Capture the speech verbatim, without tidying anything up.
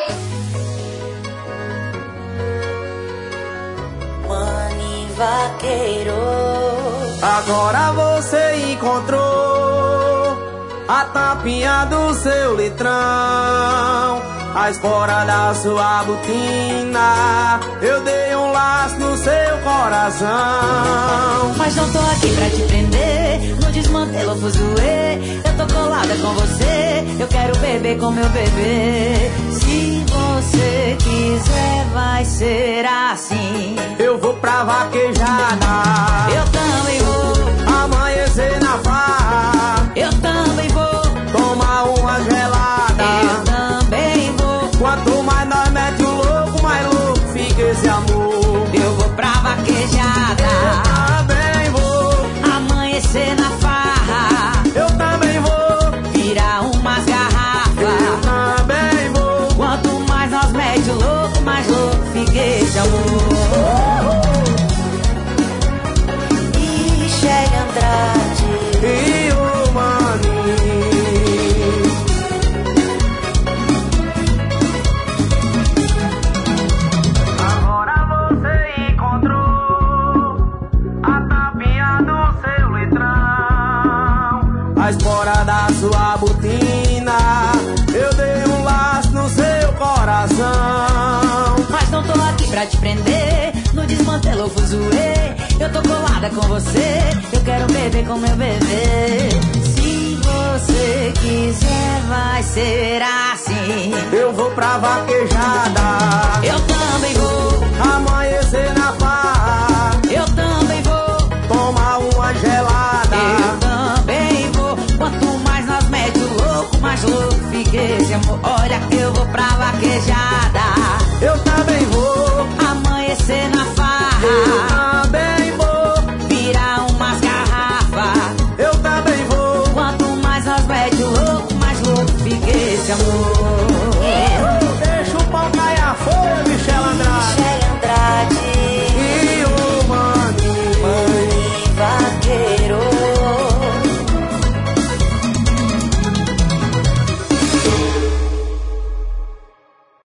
Mani vaqueiro, agora você encontrou a tampinha do seu litrão, a espora da sua botina. Eu dei um laço no seu coração. mas não tô aqui pra te prender, não desmantelo o fuzuê. Eu tô colada com você, eu quero beber com meu bebê. Se você quiser vai ser assim. Eu vou pra vaquejada, Eu também vou, amanhecer na farra, eu também vou, tomar uma gelada. eu também vou. Quanto mais nós mete o louco, mais louco fica esse amor. Eu vou pra vaquejada, Também vou, amanhecer na farra, eu também vou, virar umas eu garrafas. também vou. Quanto mais nós mete o louco, mais louco fica esse amor. Michele Andrade, E o Mani, agora você encontrou a tampinha do seu litrão, a espora da sua botina. Eu dei um laço no seu coração. mas não tô aqui pra te prender, não desmantelo o fuzuê. Eu tô colada com você, eu quero beber com meu bebê. Se você quiser vai ser assim. Eu vou pra vaquejada, Eu também vou, amanhecer na farra, eu também vou, tomar uma gelada. eu também vou. Quanto mais nós mete o louco, mais louco fica esse amor. Olha que eu vou pra vaquejada.